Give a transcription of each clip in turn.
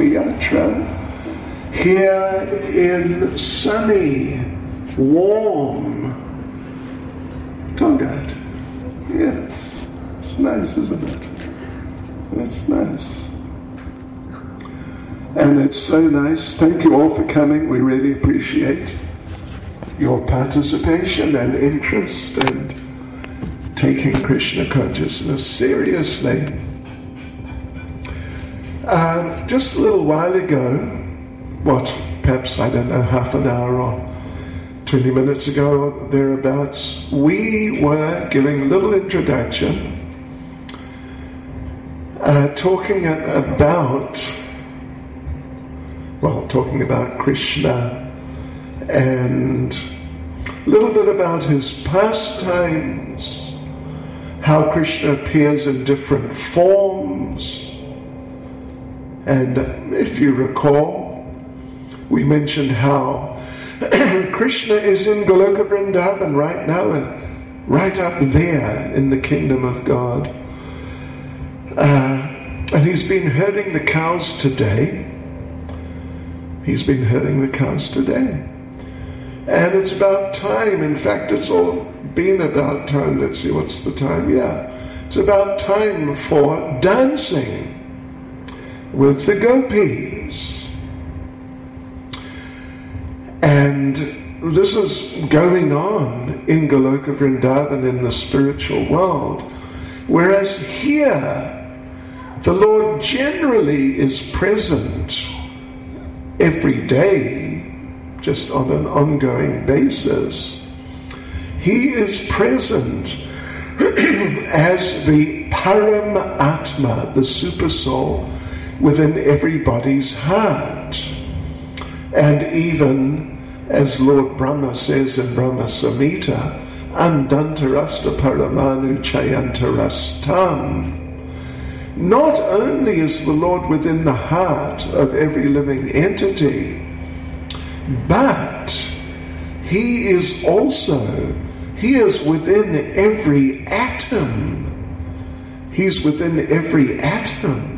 Yatra, here in sunny, warm Tongat. Yes, it's nice, isn't it? It's nice. And it's so nice. Thank you all for coming. We really appreciate your participation and interest and taking Krishna consciousness seriously. Just a little while ago, perhaps, I don't know, half an hour or 20 minutes ago, thereabouts, we were giving a little introduction, talking about Krishna and a little bit about his pastimes, how Krishna appears in different forms. And if you recall, we mentioned how Krishna is in Goloka Vrindavan right now, and right up there in the kingdom of God. And he's been herding the cows today. And it's about time. In fact, it's all been about time. Let's see, what's the time? Yeah. It's about time for dancing with the gopis. And this is going on in Goloka Vrindavan in the spiritual world. Whereas here, the Lord generally is present every day, just on an ongoing basis. He is present as the Paramatma, the super soul, within everybody's heart. And even as Lord Brahma says in Brahma Samhita, Andantarasta Paramanu Chayantarastam. Not only is the Lord within the heart of every living entity, but He is within every atom. He's within every atom.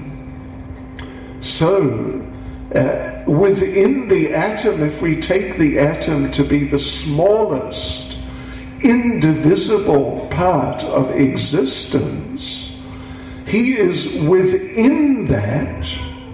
So, within the atom, if we take the atom to be the smallest, indivisible part of existence, He is within that.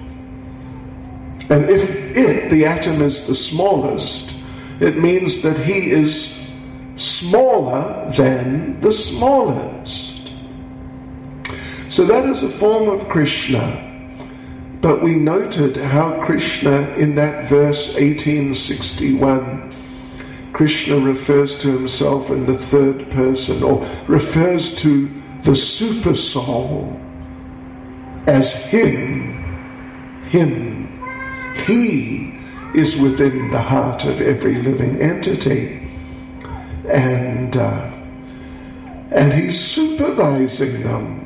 And if the atom is the smallest, it means that He is smaller than the smallest. So that is a form of Krishna. But we noted how Krishna, in that verse 1861, Krishna refers to himself in the third person, or refers to the super soul as him. He is within the heart of every living entity. And He's supervising them.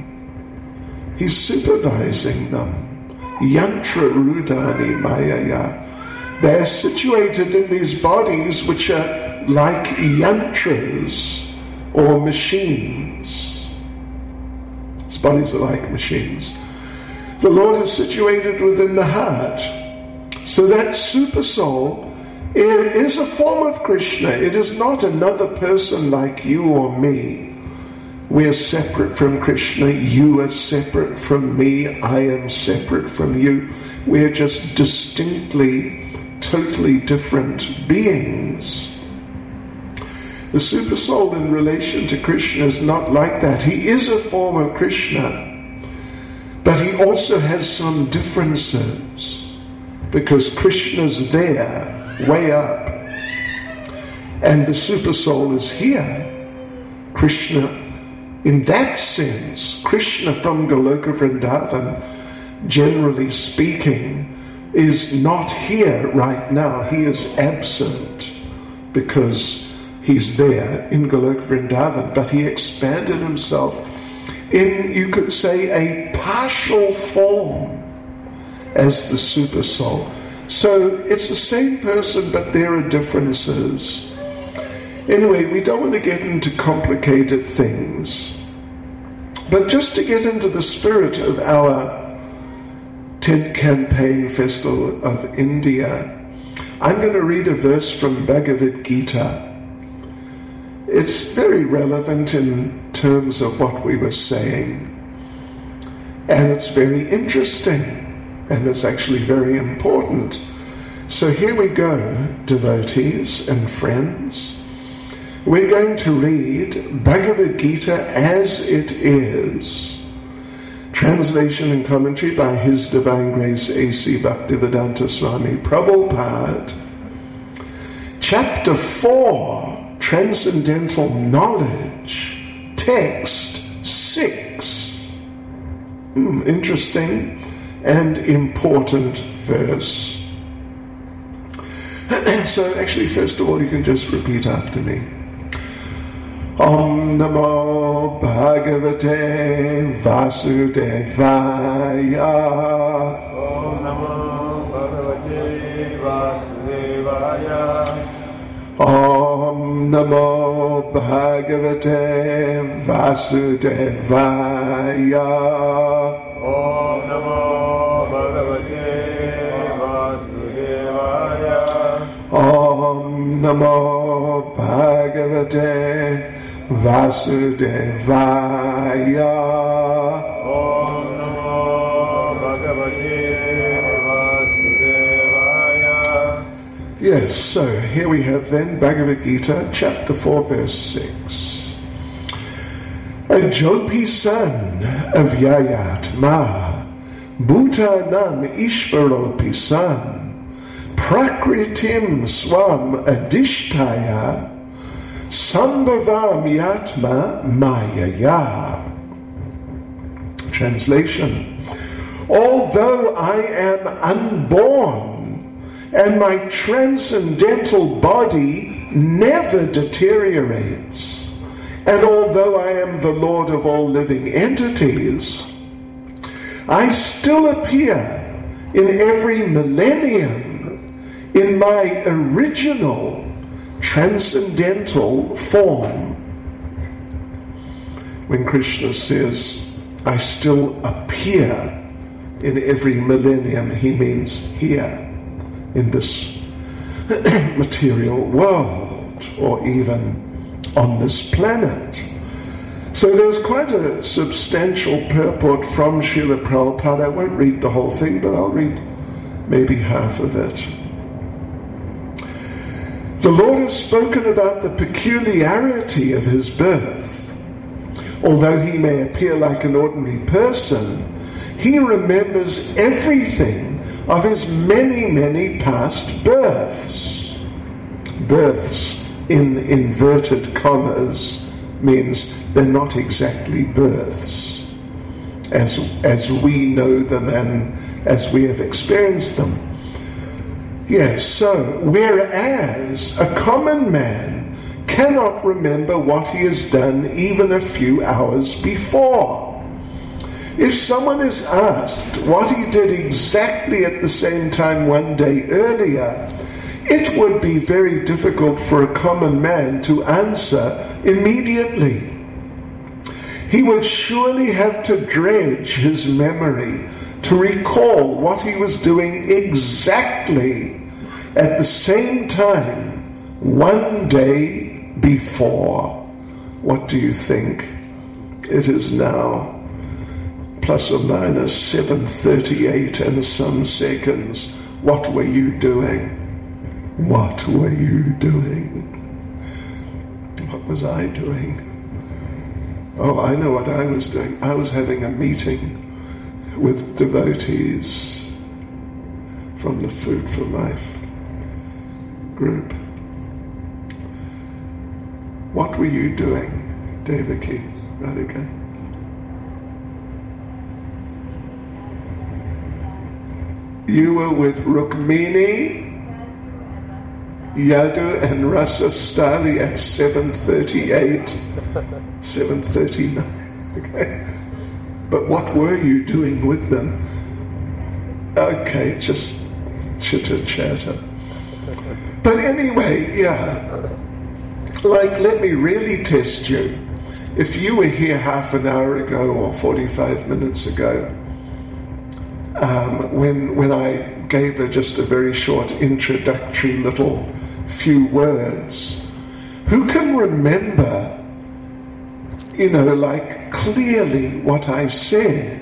Yantra Rudani Mayaya. They're situated in these bodies which are like yantras or machines. These bodies are like machines. The Lord is situated within the heart. So that super soul is a form of Krishna. It is not another person like you or me. We are separate from Krishna. You are separate from me. I am separate from you. We are just distinctly, totally different beings. The super soul in relation to Krishna is not like that. He is a form of Krishna, but he also has some differences, because Krishna's there, way up, and the super soul is here. Krishna, in that sense, Krishna from Goloka Vrindavan, generally speaking, is not here right now. He is absent because he's there in Goloka Vrindavan, but he expanded himself in, you could say, a partial form as the super soul. So it's the same person, but there are differences. Anyway, we don't want to get into complicated things, but just to get into the spirit of our 10th Campaign Festival of India, I'm going to read a verse from Bhagavad Gita. It's very relevant in terms of what we were saying. And it's very interesting. And it's actually very important. So here we go, devotees and friends. We're going to read Bhagavad Gita as it is. Translation and commentary by His Divine Grace A.C. Bhaktivedanta Swami Prabhupada. Chapter 4, Transcendental Knowledge, Text 6. Interesting and important verse. So actually, first of all, you can just repeat after me. Om Namo Bhagavate Vasudevaya. Om Namo Bhagavate Vasudevaya. Om Namo Bhagavate Vasudevaya. Om Namo Bhagavate Vasudevaya. Om Namo Bhagavate Vasudevaya. Om Namo Bhagavate Vasudevaya. Yes, so here we have then Bhagavad Gita, chapter 4, verse 6. A Jopi son of Yayatma, Bhutanam Ishvaropi son, Prakritim swam adishtaya, Sambhavam yatma mayaya. Translation. Although I am unborn, and my transcendental body never deteriorates, and although I am the Lord of all living entities, I still appear in every millennium in my original transcendental form. When Krishna says, I still appear in every millennium, he means here, in this material world, or even on this planet. So there's quite a substantial purport from Srila Prabhupada. I won't read the whole thing, but I'll read maybe half of it. The Lord has spoken about the peculiarity of his birth. Although he may appear like an ordinary person, he remembers everything of his many, many past births. Births in inverted commas means they're not exactly births as we know them and as we have experienced them. Yes, so whereas a common man cannot remember what he has done even a few hours before. If someone is asked what he did exactly at the same time one day earlier, it would be very difficult for a common man to answer immediately. He would surely have to dredge his memory to recall what he was doing exactly at the same time one day before. What do you think? It is now plus or minus 7:38 and some seconds. What were you doing? What were you doing? What was I doing? Oh, I know what I was doing. I was having a meeting with devotees from the Food for Life group. What were you doing, Devaki, Radhika? You were with Rukmini, Yadu and Rasa Stali at 7:38, 7:39. Okay. But what were you doing with them? Okay, just chitter-chatter. But anyway, yeah. Like, let me really test you. If you were here half an hour ago or 45 minutes ago, when I gave her just a very short introductory little few words. Who can remember, like clearly what I said?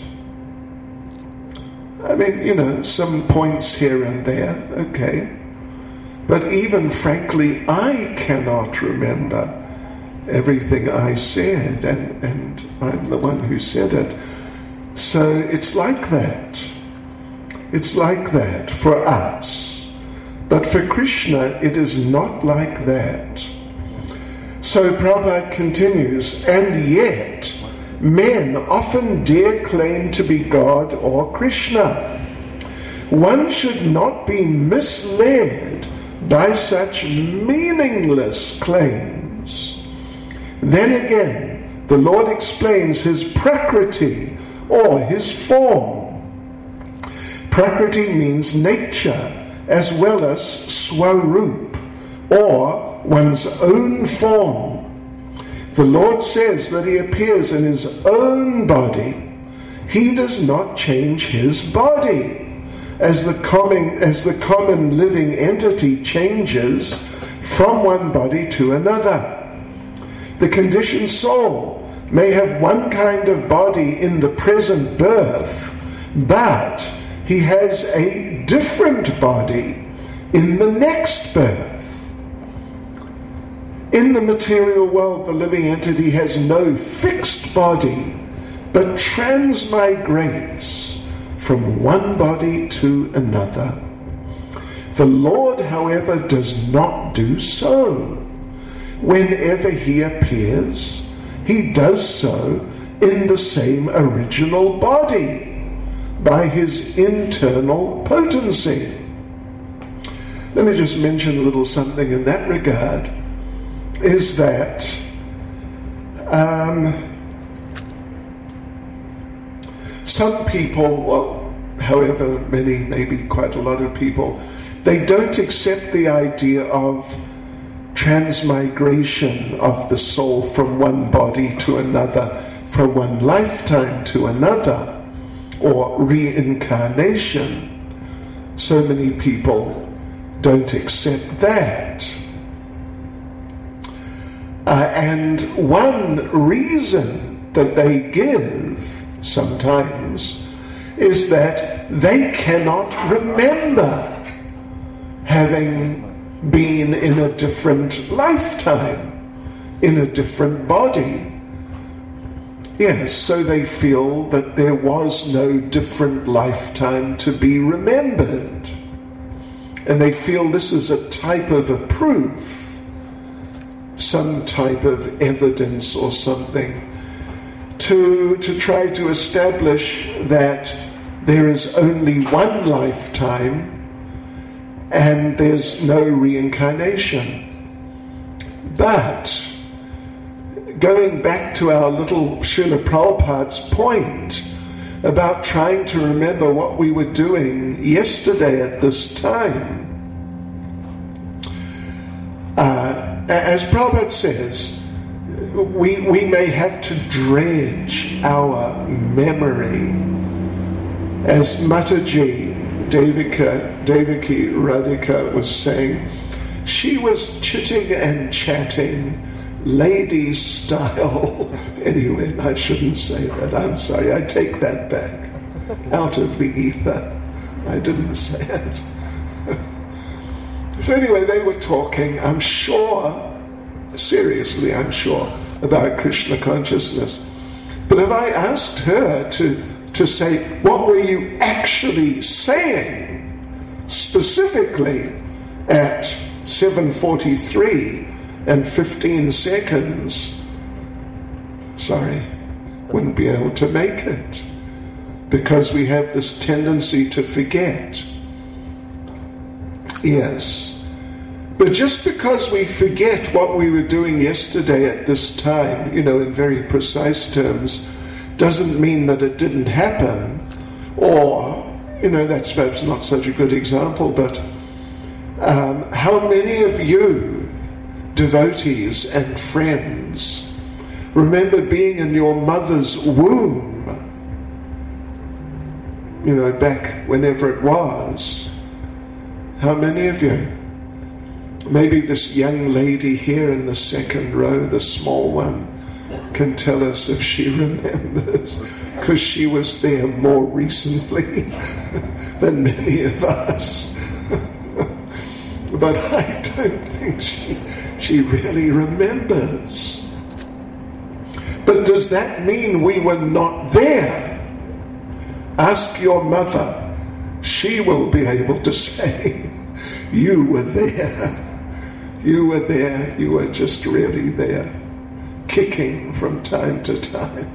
I mean, some points here and there, okay. But even frankly, I cannot remember everything I said, and I'm the one who said it. So it's like that. It's like that for us. But for Krishna, it is not like that. So Prabhupada continues, and yet men often dare claim to be God or Krishna. One should not be misled by such meaningless claims. Then again, the Lord explains his prakriti, or his form. Prakriti means nature, as well as swarup, or one's own form. The Lord says that he appears in his own body. He does not change his body, as the common living entity changes from one body to another. The conditioned soul may have one kind of body in the present birth, but he has a different body in the next birth. In the material world, the living entity has no fixed body, but transmigrates from one body to another. The Lord, however, does not do so. Whenever he appears, he does so in the same original body, by his internal potency. Let me just mention a little something in that regard, is that some people, well, however many, maybe quite a lot of people, they don't accept the idea of transmigration of the soul from one body to another, from one lifetime to another, or reincarnation. So many people don't accept that. And one reason that they give sometimes is that they cannot remember having been in a different lifetime, in a different body. Yes, so they feel that there was no different lifetime to be remembered. And they feel this is a type of a proof, some type of evidence or something, to try to establish that there is only one lifetime and there's no reincarnation. But going back to our little Srila Prabhupada's point about trying to remember what we were doing yesterday at this time, as Prabhupada says, we may have to dredge our memory. As Mataji Devaki Radhika was saying, she was chitting and chatting lady style. Anyway, I shouldn't say that. I'm sorry. I take that back. Out of the ether. I didn't say it. So anyway, they were talking, I'm sure, seriously, I'm sure, about Krishna consciousness. But if I asked her to say, what were you actually saying specifically at 7:43 and 15 seconds, sorry, wouldn't be able to make it, because we have this tendency to forget. Yes. But just because we forget what we were doing yesterday at this time, in very precise terms, doesn't mean that it didn't happen. Or, that's perhaps not such a good example, but how many of you, devotees and friends, remember being in your mother's womb? back whenever it was. How many of you? Maybe this young lady here in the second row, the small one, can tell us if she remembers, because she was there more recently than many of us. But I don't think she really remembers. But does that mean we were not there? Ask your mother. She will be able to say, you were there. You were there. You were just really there, kicking from time to time.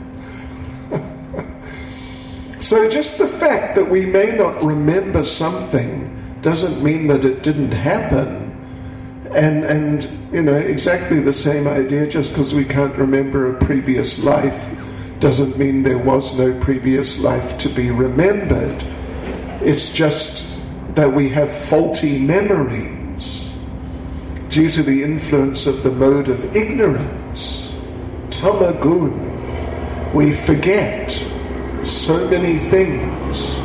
So just the fact that we may not remember something doesn't mean that it didn't happen. And exactly the same idea, just because we can't remember a previous life doesn't mean there was no previous life to be remembered. It's just that we have faulty memories due to the influence of the mode of ignorance. Tamagun. We forget so many things.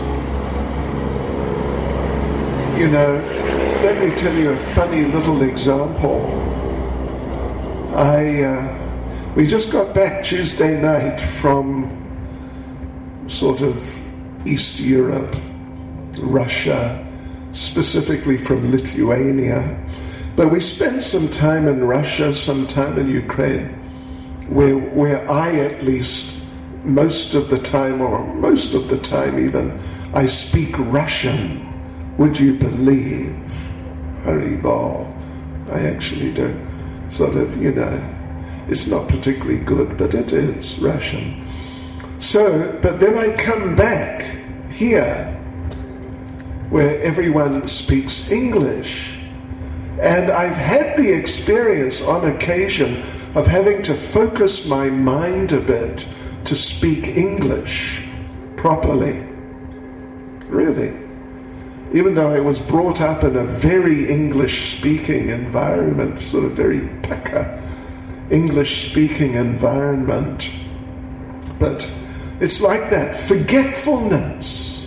Let me tell you a funny little example. We just got back Tuesday night from sort of East Europe, Russia, specifically from Lithuania. But we spent some time in Russia, some time in Ukraine, where I at least most of the time even, I speak Russian. Would you believe? Haribol. I actually do. Sort of, it's not particularly good, but it is Russian. So, but then I come back here, where everyone speaks English. And I've had the experience on occasion of having to focus my mind a bit to speak English properly. Really. Even though I was brought up in a very English-speaking environment, sort of very pekka English-speaking environment. But it's like that. Forgetfulness.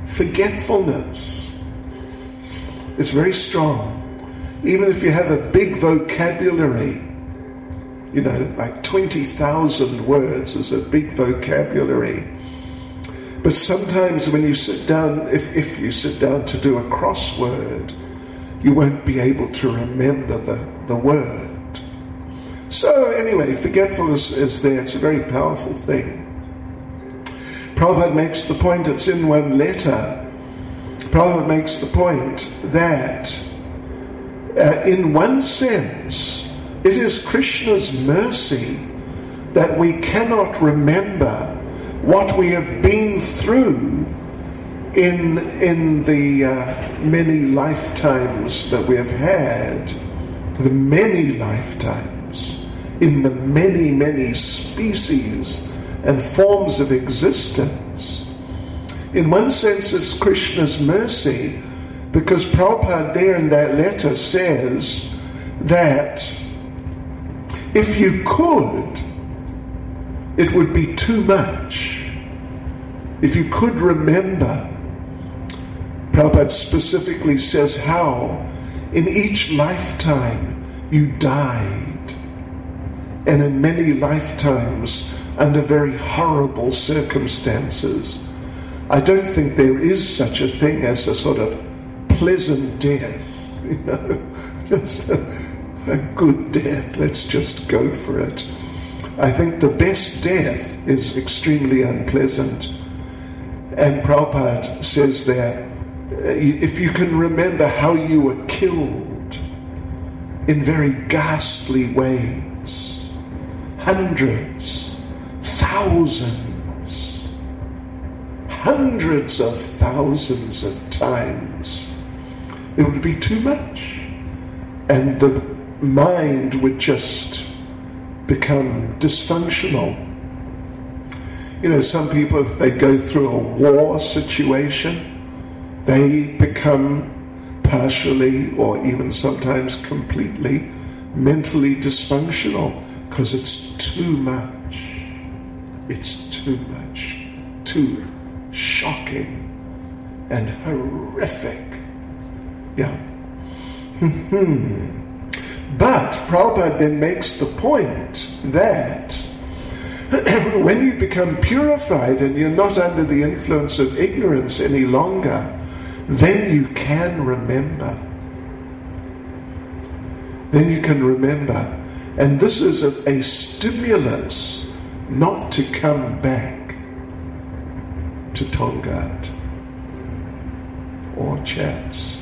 It's very strong. Even if you have a big vocabulary, like 20,000 words is a big vocabulary. But sometimes when you sit down, if you sit down to do a crossword, you won't be able to remember the word. So anyway, forgetfulness is there. It's a very powerful thing. Prabhupada makes the point, it's in one letter. Prabhupada makes the point that in one sense, it is Krishna's mercy that we cannot remember what we have been through in the many lifetimes that we have had, the many lifetimes, in the many, many species and forms of existence. In one sense, it's Krishna's mercy, because Prabhupada there in that letter says that if you could, it would be too much. If you could remember, Prabhupada specifically says how in each lifetime you died, and in many lifetimes under very horrible circumstances. I don't think there is such a thing as a sort of pleasant death, just a good death. Let's just go for it. I think the best death is extremely unpleasant. And Prabhupada says there, if you can remember how you were killed in very ghastly ways, hundreds, thousands, hundreds of thousands of times, it would be too much. And the mind would just become dysfunctional. Some people, if they go through a war situation, they become partially or even sometimes completely mentally dysfunctional because it's too much. It's too much. Too shocking. and horrific. Yeah. But Prabhupada then makes the point that when you become purified and you're not under the influence of ignorance any longer, then you can remember. Then you can remember. And this is a stimulus not to come back to Tongat or Chats,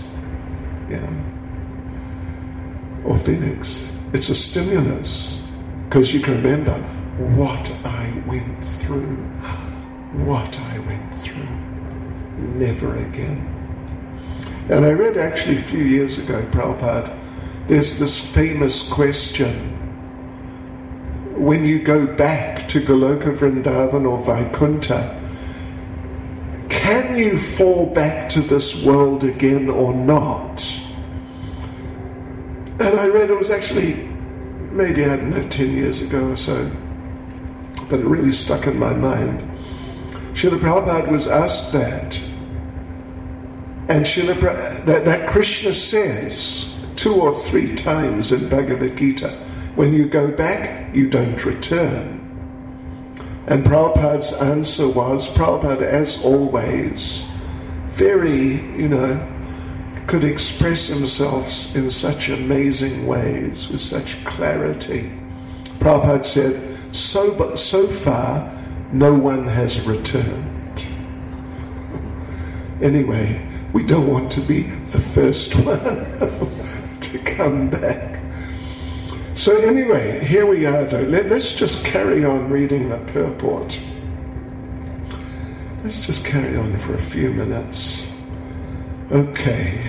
or Phoenix. It's a stimulus because you can remember what I went through. What I went through. Never again. And I read actually a few years ago, Prabhupada, there's this famous question. When you go back to Goloka Vrindavan or Vaikuntha, can you fall back to this world again or not? And I read it was actually, maybe, I don't know, 10 years ago or so, but it really stuck in my mind. Srila Prabhupada was asked that, and that Krishna says 2 or 3 times in Bhagavad Gita, when you go back, you don't return. And Prabhupada's answer was, Prabhupada, as always, very, could express himself in such amazing ways, with such clarity. Prabhupada said, so far, no one has returned. Anyway, we don't want to be the first one to come back. So anyway, here we are though. Let's just carry on reading the purport. Let's just carry on for a few minutes. Okay.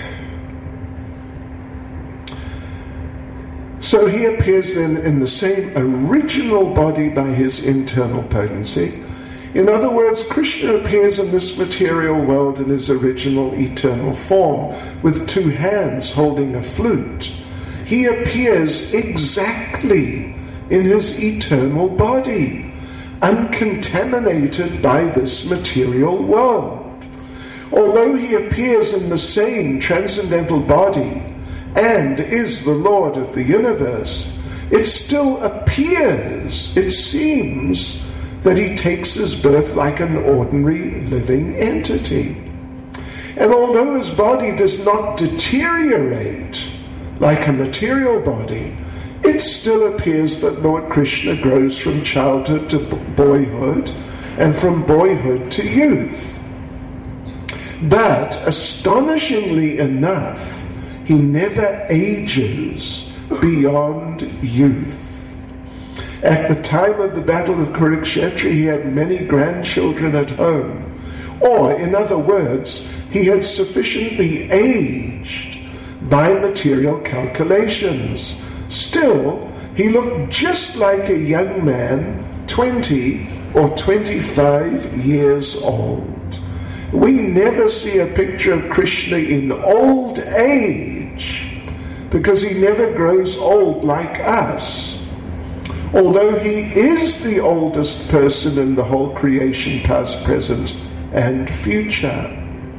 So he appears then in the same original body by his internal potency. In other words, Krishna appears in this material world in his original eternal form, with 2 hands holding a flute. He appears exactly in his eternal body, uncontaminated by this material world. Although he appears in the same transcendental body and is the Lord of the universe, it still appears, it seems, that he takes his birth like an ordinary living entity. And although his body does not deteriorate like a material body, it still appears that Lord Krishna grows from childhood to boyhood and from boyhood to youth. But astonishingly enough, he never ages beyond youth. At the time of the Battle of Kurukshetra, he had many grandchildren at home. Or, in other words, he had sufficiently aged by material calculations. Still, he looked just like a young man, 20 or 25 years old. We never see a picture of Krishna in old age, because he never grows old like us. Although he is the oldest person in the whole creation, past, present, and future.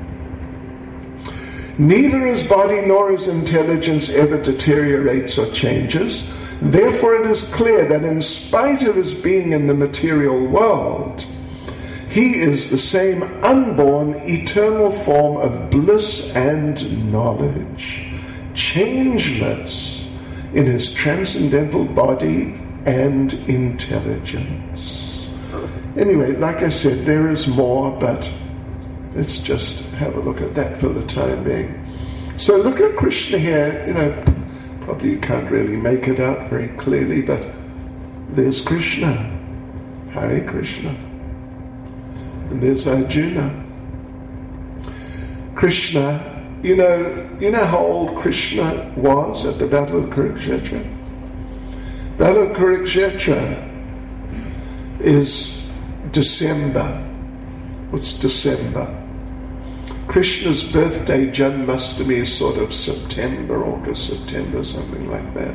Neither his body nor his intelligence ever deteriorates or changes. Therefore it is clear that in spite of his being in the material world, he is the same unborn, eternal form of bliss and knowledge, changeless in his transcendental body and intelligence. Anyway, like I said, there is more, but let's just have a look at that for the time being. So look at Krishna here. Probably you can't really make it out very clearly, but there's Krishna. Hare Krishna. And there's Arjuna. Krishna, you know how old Krishna was at the Battle of Kurukshetra? Battle of Kurukshetra is December. What's December? Krishna's birthday, Janmashtami, is sort of September, August, September, something like that.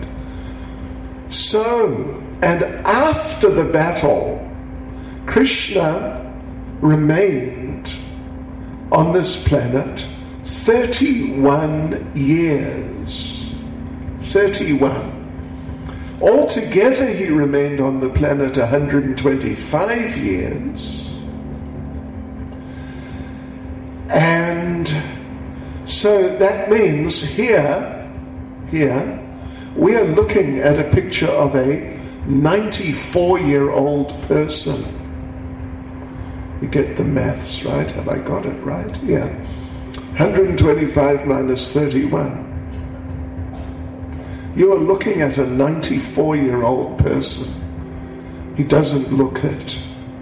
So, and after the battle, Krishna remained on this planet 31 years. 31. Altogether, he remained on the planet 125 years. And so that means here, we are looking at a picture of a 94-year-old person. You get the maths, right? Have I got it right? Yeah. 125 minus 31. You are looking at a 94-year-old person. He doesn't look it.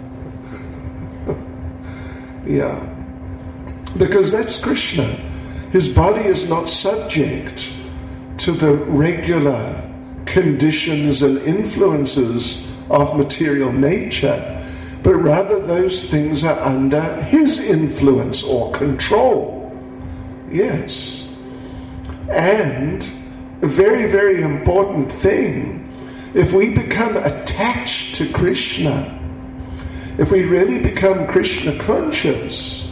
Yeah. Because that's Krishna. His body is not subject to the regular conditions and influences of material nature, but rather those things are under his influence or control. Yes. And a very, very important thing, if we become attached to Krishna, if we really become Krishna conscious,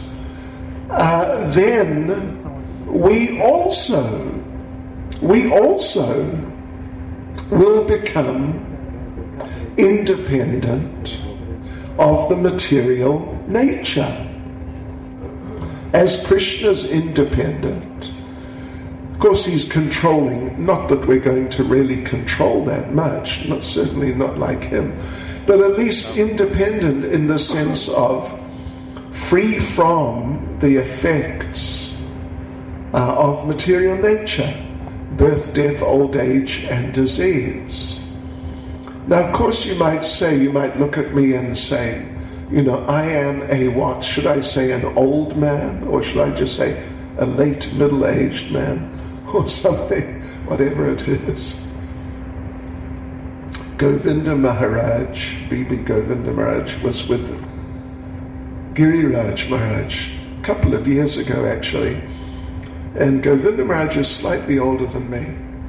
then we also will become independent of the material nature. As Krishna's independent, of course he's controlling, not that we're going to really control that much, certainly not like him, but at least independent in the sense of free from the effects of material nature, birth, death, old age, and disease. Now, of course, you might look at me and say, I am a what? Should I say an old man? Or should I just say a late middle-aged man? Or something, whatever it is. Govinda Maharaj, B.B. Govinda Maharaj, was with Giriraj Maharaj a couple of years ago, actually. And Govinda Maharaj is slightly older than me.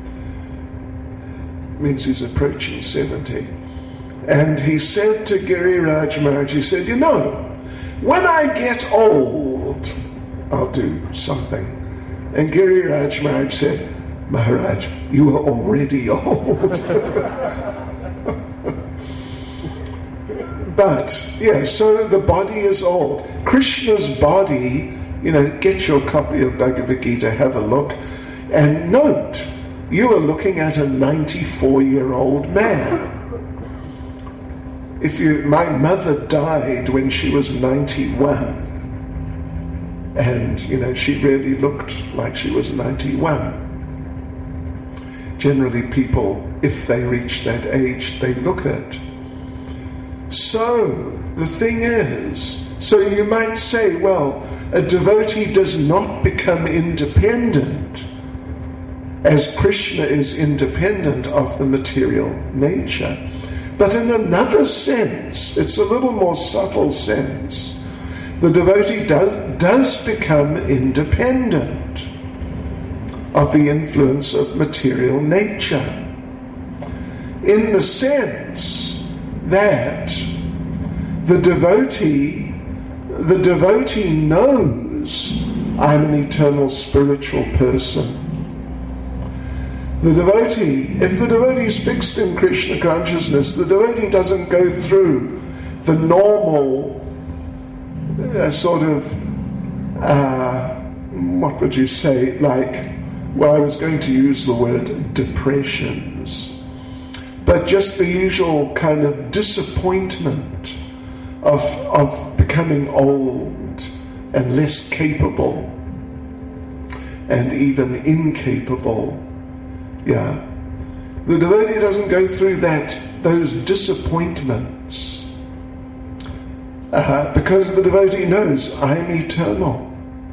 It means he's approaching 70. And he said to Giriraj Maharaj, he said, when I get old, I'll do something. And Giriraj Maharaj said, Maharaj, you are already old. But, so the body is old. Krishna's body, get your copy of Bhagavad Gita, have a look, and note, you are looking at a 94-year-old man. My mother died when she was 91. And, she really looked like she was 91. Generally people, if they reach that age, they look it. So, the thing is, so you might say, well, a devotee does not become independent as Krishna is independent of the material nature. But in another sense, it's a little more subtle sense, the devotee does become independent of the influence of material nature, in the sense that the devotee knows, I'm an eternal spiritual person. The devotee, if the devotee is fixed in Krishna consciousness, the devotee doesn't go through the normal what would you say, I was going to use the word depressions, but just the usual kind of disappointment of becoming old and less capable and even incapable. Yeah. The devotee doesn't go through those disappointments because the devotee knows I'm eternal,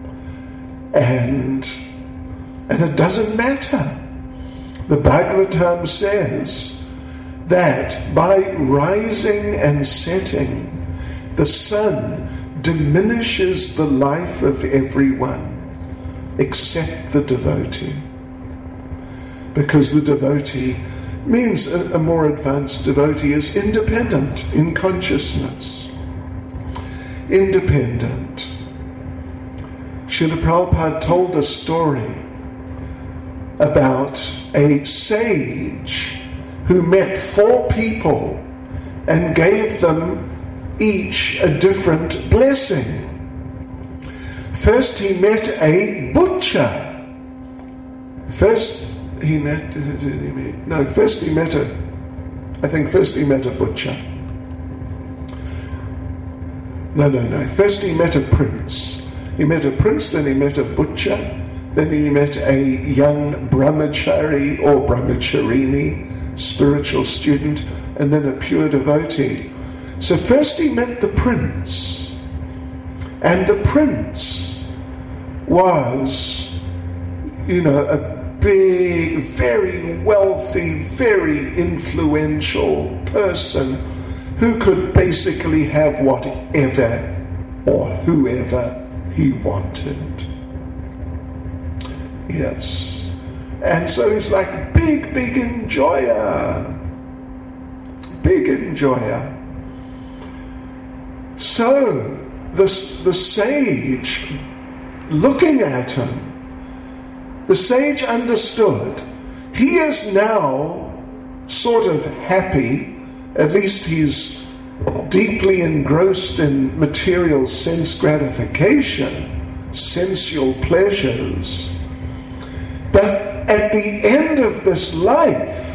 and it doesn't matter. The Bhagavatam says that by rising and setting, the sun diminishes the life of everyone except the devotee. Because the devotee means a more advanced devotee is independent in consciousness. Independent. Srila Prabhupada told a story about a sage who met 4 people and gave them each a different blessing. First he met a butcher. First he met a butcher. No. First he met a prince. He met a prince, then he met a butcher, then he met a young brahmachari or brahmacharini, spiritual student, and then a pure devotee. So first he met the prince. And the prince was, a big, very wealthy, very influential person who could basically have whatever or whoever he wanted. Yes. And so he's like big enjoyer. Big enjoyer. So the sage, looking at him, the sage understood. He is now sort of happy, at least he's deeply engrossed in material sense gratification, sensual pleasures. But at the end of this life,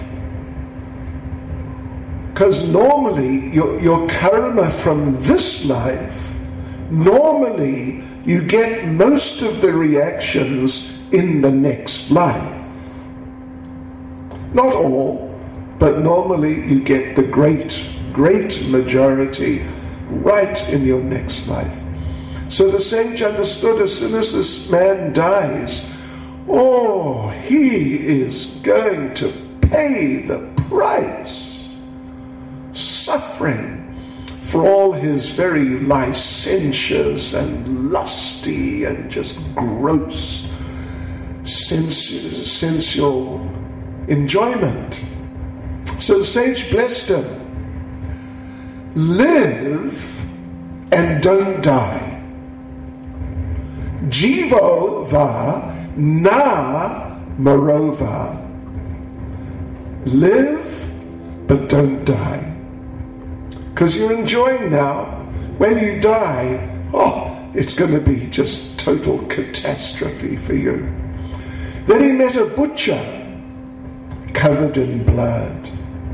because normally your karma from this life, normally you get most of the reactions in the next life. Not all, but normally you get the great majority right in your next life. So the sage understood, as soon as this man dies, he is going to pay the price, suffering for all his very licentious and lusty and just gross sensual enjoyment. So the sage blessed him. Live and don't die. Jivo va na marova. Live but don't die. Because you're enjoying now. When you die, it's going to be just total catastrophe for you. Then he met a butcher covered in blood.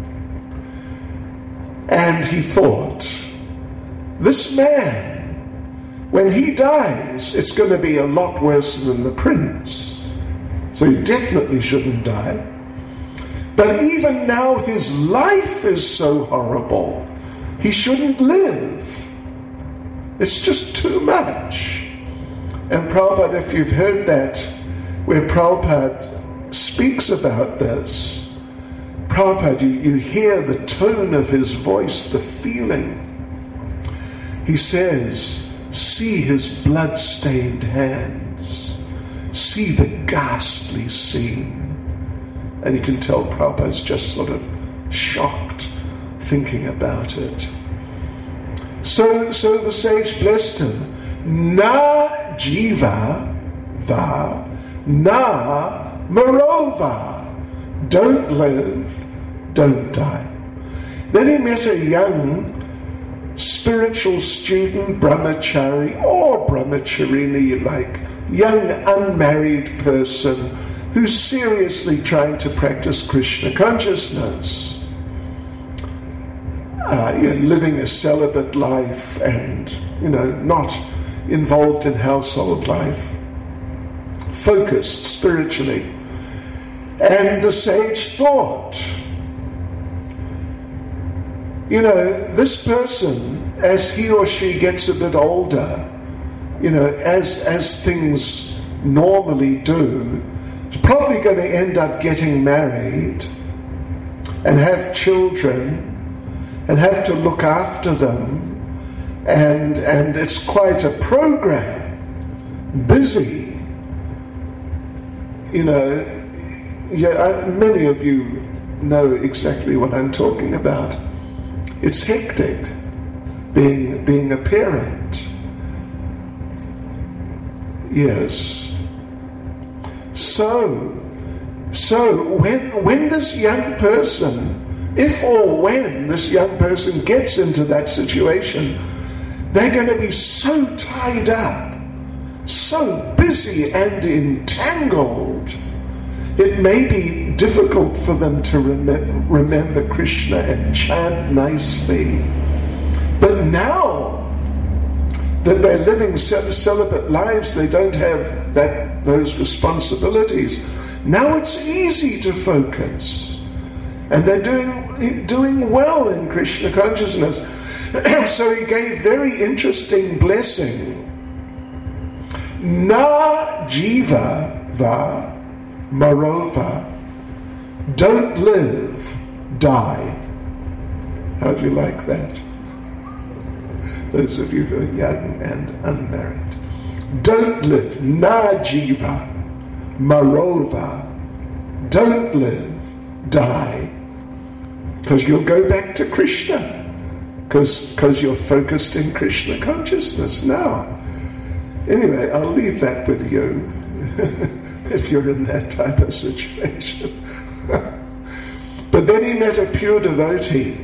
And he thought, this man, when he dies, it's going to be a lot worse than the prince. So he definitely shouldn't die. But even now his life is so horrible, he shouldn't live. It's just too much. And Prabhupada, if you've heard that, where Prabhupada speaks about this, Prabhupada, you hear the tone of his voice, the feeling. He says, see his blood-stained hands. See the ghastly scene. And you can tell Prabhupada's just sort of shocked thinking about it. So the sage blessed him. Na jiva va na marova. Don't live, don't die. Then he met a young spiritual student, brahmachari or brahmacharini, like young unmarried person who's seriously trying to practice Krishna consciousness. Living a celibate life and, not involved in household life. Focused spiritually. And the sage thought, this person, as he or she gets a bit older, as things normally do, is probably going to end up getting married and have children and have to look after them, and it's quite a program, busy, many of you know exactly what I'm talking about. It's hectic being a parent. Yes. So when this young person, if or when this young person gets into that situation, they're going to be so tied up, so busy and entangled, it may be difficult for them to remember Krishna and chant nicely. But now that they're living celibate lives, they don't have those responsibilities. Now it's easy to focus. And they're doing well in Krishna consciousness. So he gave very interesting blessing. Na jiva va marova. Don't live, die. How do you like that? Those of you who are young and unmarried. Don't live, na jiva marova. Don't live, die. Because you'll go back to Krishna. Because you're focused in Krishna consciousness now. Anyway, I'll leave that with you if you're in that type of situation. But then he met a pure devotee.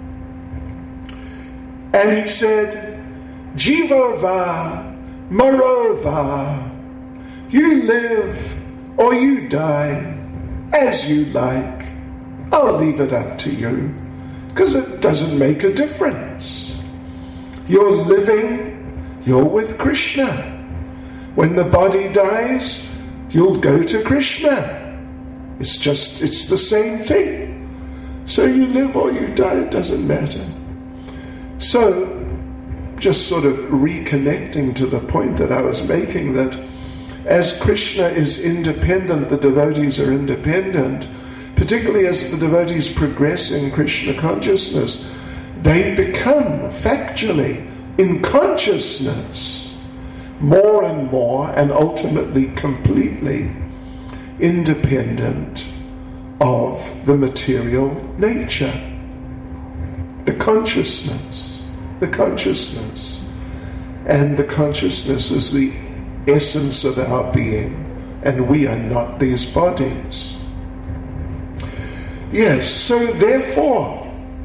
And he said, Jiva va, marova. You live or you die as you like. I'll leave it up to you. Because it doesn't make a difference. You're living, you're with Krishna. When the body dies, you'll go to Krishna. It's the same thing. So you live or you die, it doesn't matter. So, just sort of reconnecting to the point that I was making, that as Krishna is independent, the devotees are independent. Particularly as the devotees progress in Krishna consciousness, they become factually, in consciousness, more and more and ultimately completely independent of the material nature. The consciousness. And the consciousness is the essence of our being, and we are not these bodies. Yes, so therefore,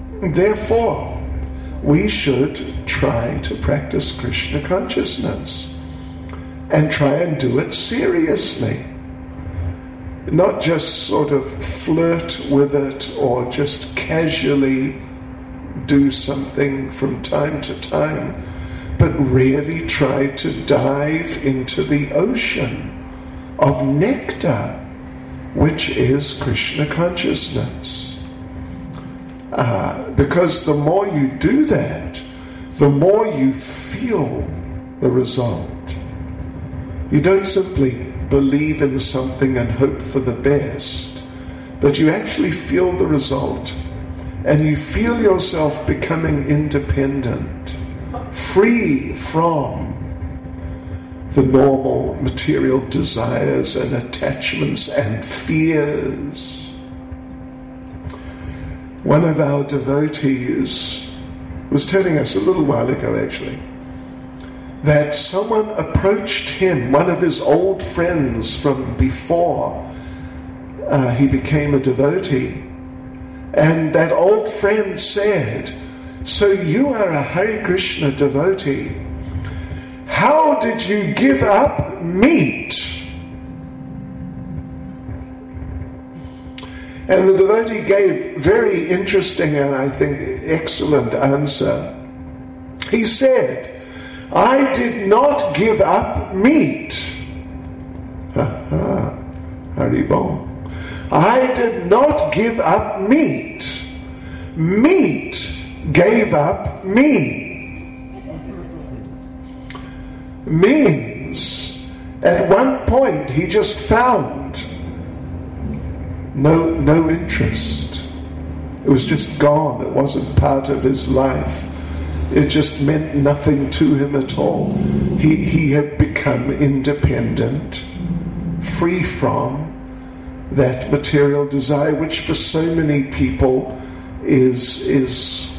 we should try to practice Krishna consciousness and try and do it seriously. Not just sort of flirt with it or just casually do something from time to time, but really try to dive into the ocean of nectar, which is Krishna consciousness. Because the more you do that, the more you feel the result. You don't simply believe in something and hope for the best, but you actually feel the result, and you feel yourself becoming independent, free from the normal material desires and attachments and fears. One of our devotees was telling us a little while ago, actually, that someone approached him, one of his old friends from before he became a devotee, and that old friend said, "So you are a Hare Krishna devotee. How did you give up meat?" And the devotee gave very interesting and I think excellent answer. He said, "I did not give up meat." Haribol. I did not give up meat. Meat gave up me. Means at one point he just found no interest. It was just gone. It wasn't part of his life. It just meant nothing to him at all. He had become independent, free from that material desire, which for so many people is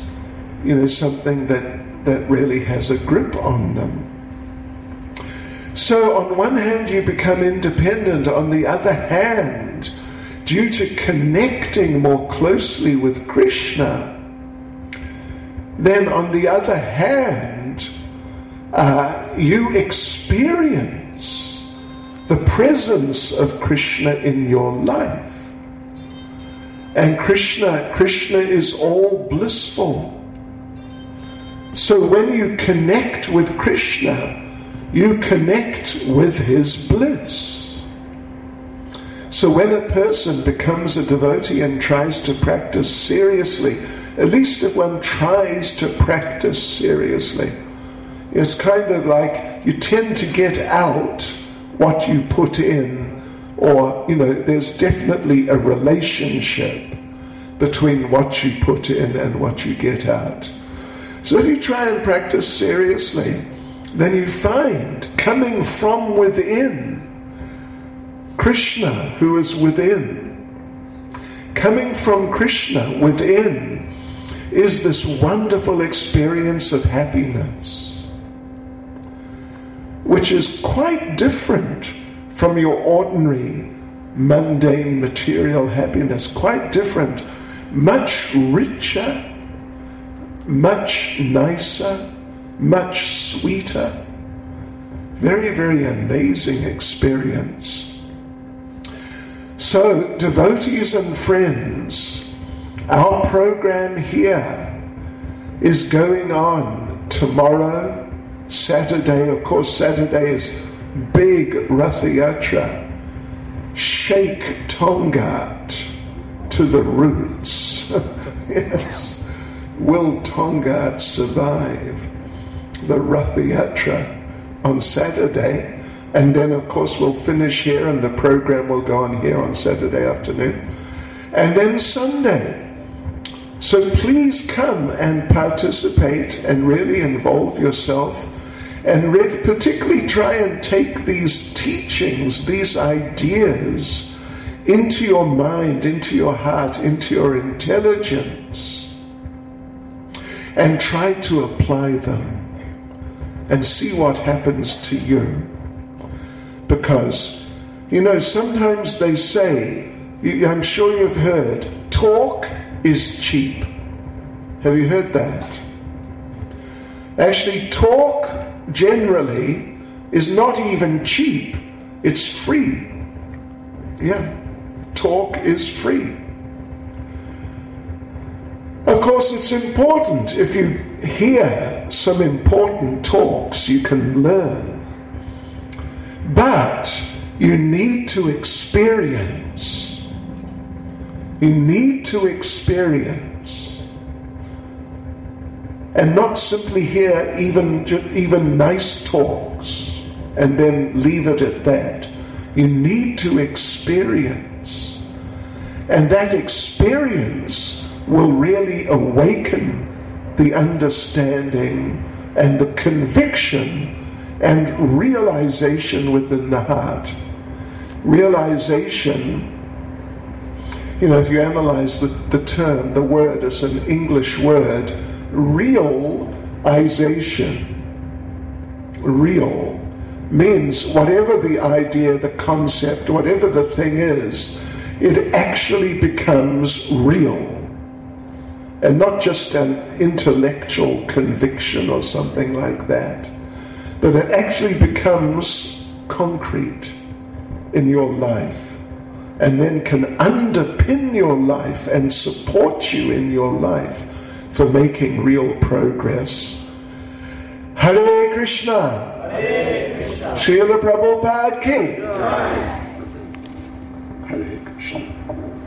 something that really has a grip on them. So on one hand you become independent, on the other hand, due to connecting more closely with Krishna, then on the other hand, you experience the presence of Krishna in your life. And Krishna is all blissful. So when you connect with Krishna, you connect with his bliss. So when a person becomes a devotee and tries to practice seriously, at least if one tries to practice seriously, it's kind of like you tend to get out what you put in, or, there's definitely a relationship between what you put in and what you get out. So if you try and practice seriously, then you find, coming from within, Krishna who is within, coming from Krishna within is this wonderful experience of happiness, which is quite different from your ordinary, mundane, material happiness, quite different, much richer, much nicer, much sweeter. Very, very amazing experience. So, devotees and friends, our program here is going on tomorrow, Saturday. Of course, Saturday is big Rath Yatra. Shake Tongat to the roots. Yes. Will Tongat survive the Rath Yatra on Saturday? And then, of course, we'll finish here and the program will go on here on Saturday afternoon. And then Sunday. So please come and participate and really involve yourself, and particularly try and take these teachings, these ideas into your mind, into your heart, into your intelligence, and try to apply them and see what happens to you. Because, sometimes they say, I'm sure you've heard, talk is cheap. Have you heard that? Actually, talk generally is not even cheap, it's free. Yeah, talk is free. Of course, it's important. If you hear some important talks, you can learn. But you need to experience. You need to experience. And not simply hear even nice talks and then leave it at that. You need to experience. And that experience will really awaken the understanding and the conviction and realization within the heart. Realization, if you analyze the term, the word is an English word, realization. Real means whatever the idea, the concept, whatever the thing is, it actually becomes real. And not just an intellectual conviction or something like that. But it actually becomes concrete in your life, and then can underpin your life and support you in your life for making real progress. Hare Krishna. Hare Krishna. Srila Prabhupada ki. Jai. Hare Krishna.